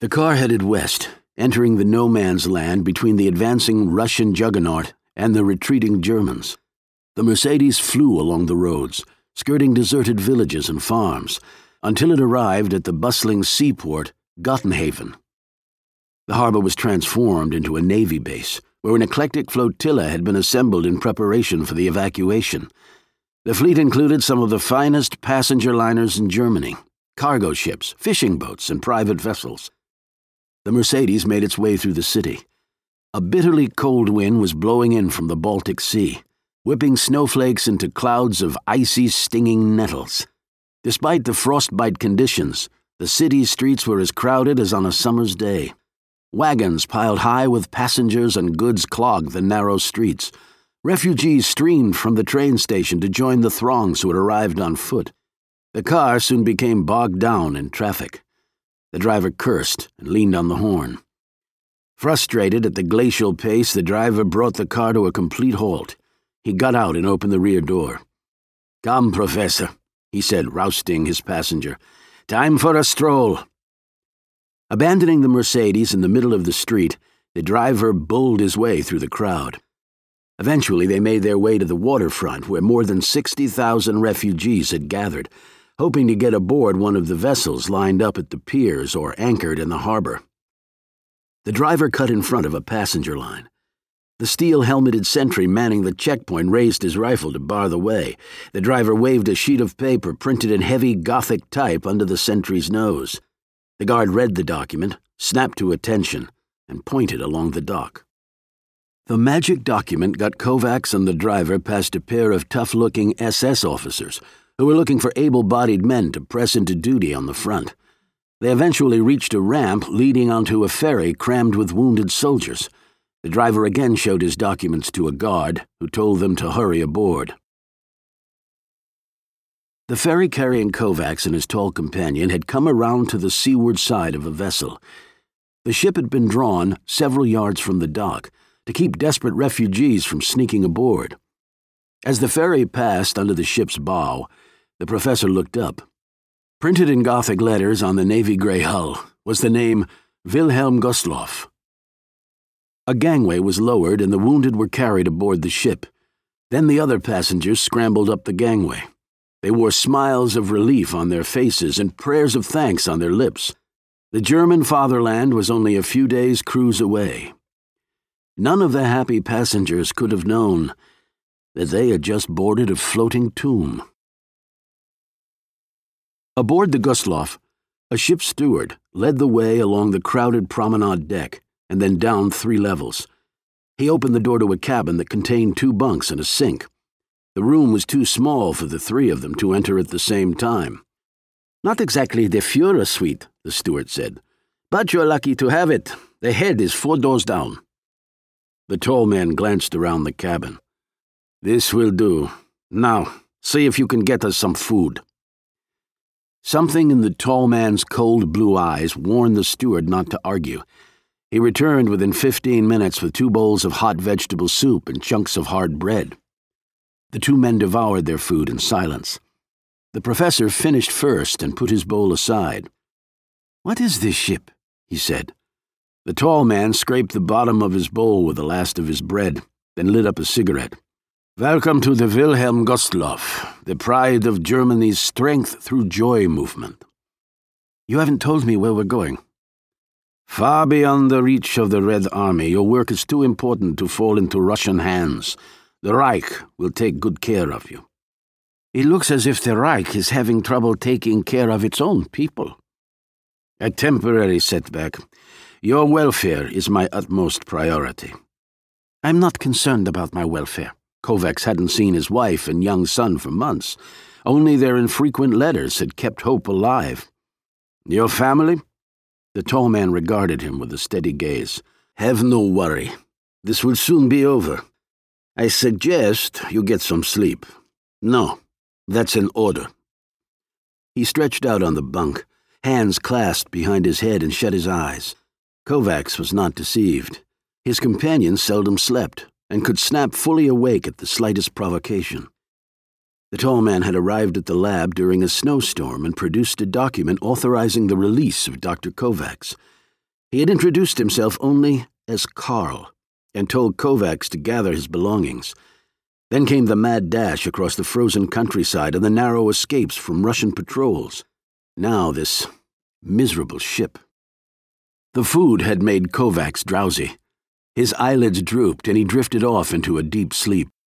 The car headed west, entering the no-man's land between the advancing Russian juggernaut and the retreating Germans. The Mercedes flew along the roads, skirting deserted villages and farms, until it arrived at the bustling seaport, Gottenhaven. The harbor was transformed into a Navy base, where an eclectic flotilla had been assembled in preparation for the evacuation. The fleet included some of the finest passenger liners in Germany, cargo ships, fishing boats, and private vessels. The Mercedes made its way through the city. A bitterly cold wind was blowing in from the Baltic Sea, whipping snowflakes into clouds of icy, stinging nettles. Despite the frostbite conditions, the city's streets were as crowded as on a summer's day. Wagons piled high with passengers and goods clogged the narrow streets. Refugees streamed from the train station to join the throngs who had arrived on foot. The car soon became bogged down in traffic. The driver cursed and leaned on the horn. Frustrated at the glacial pace, the driver brought the car to a complete halt. He got out and opened the rear door. "Come, Professor," he said, rousting his passenger. "Time for a stroll." Abandoning the Mercedes in the middle of the street, the driver bulled his way through the crowd. Eventually, they made their way to the waterfront, where more than 60,000 refugees had gathered, hoping to get aboard one of the vessels lined up at the piers or anchored in the harbor. The driver cut in front of a passenger line. The steel-helmeted sentry manning the checkpoint raised his rifle to bar the way. The driver waved a sheet of paper printed in heavy Gothic type under the sentry's nose. The guard read the document, snapped to attention, and pointed along the dock. The magic document got Kovacs and the driver past a pair of tough-looking SS officers who were looking for able-bodied men to press into duty on the front. They eventually reached a ramp leading onto a ferry crammed with wounded soldiers. The driver again showed his documents to a guard, who told them to hurry aboard. The ferry carrying Kovacs and his tall companion had come around to the seaward side of a vessel. The ship had been drawn several yards from the dock to keep desperate refugees from sneaking aboard. As the ferry passed under the ship's bow, the professor looked up. Printed in Gothic letters on the navy gray hull was the name Wilhelm Gustloff. A gangway was lowered and the wounded were carried aboard the ship. Then the other passengers scrambled up the gangway. They wore smiles of relief on their faces and prayers of thanks on their lips. The German fatherland was only a few days' cruise away. None of the happy passengers could have known that they had just boarded a floating tomb. Aboard the Gustloff, a ship's steward led the way along the crowded promenade deck and then down 3 levels. He opened the door to a cabin that contained 2 bunks and a sink. The room was too small for the 3 of them to enter at the same time. "Not exactly the Führer suite," the steward said, "but you're lucky to have it. The head is 4 doors down." The tall man glanced around the cabin. "This will do. Now, see if you can get us some food." Something in the tall man's cold blue eyes warned the steward not to argue. He returned within 15 minutes with 2 bowls of hot vegetable soup and chunks of hard bread. The 2 men devoured their food in silence. The professor finished first and put his bowl aside. "What is this ship?" he said. The tall man scraped the bottom of his bowl with the last of his bread, then lit up a cigarette. "Welcome to the Wilhelm Gustloff, the pride of Germany's Strength Through Joy movement." "You haven't told me where we're going." "Far beyond the reach of the Red Army, your work is too important to fall into Russian hands. The Reich will take good care of you." "It looks as if the Reich is having trouble taking care of its own people." "A temporary setback. Your welfare is my utmost priority." "I'm not concerned about my welfare." Kovacs hadn't seen his wife and young son for months. Only their infrequent letters had kept hope alive. "Your family?" The tall man regarded him with a steady gaze. "Have no worry. This will soon be over. I suggest you get some sleep." "No, that's an order." He stretched out on the bunk, hands clasped behind his head, and shut his eyes. Kovacs was not deceived. His companion seldom slept and could snap fully awake at the slightest provocation. The tall man had arrived at the lab during a snowstorm and produced a document authorizing the release of Dr. Kovacs. He had introduced himself only as Carl and told Kovacs to gather his belongings. Then came the mad dash across the frozen countryside and the narrow escapes from Russian patrols. Now this miserable ship. The food had made Kovacs drowsy. His eyelids drooped and he drifted off into a deep sleep.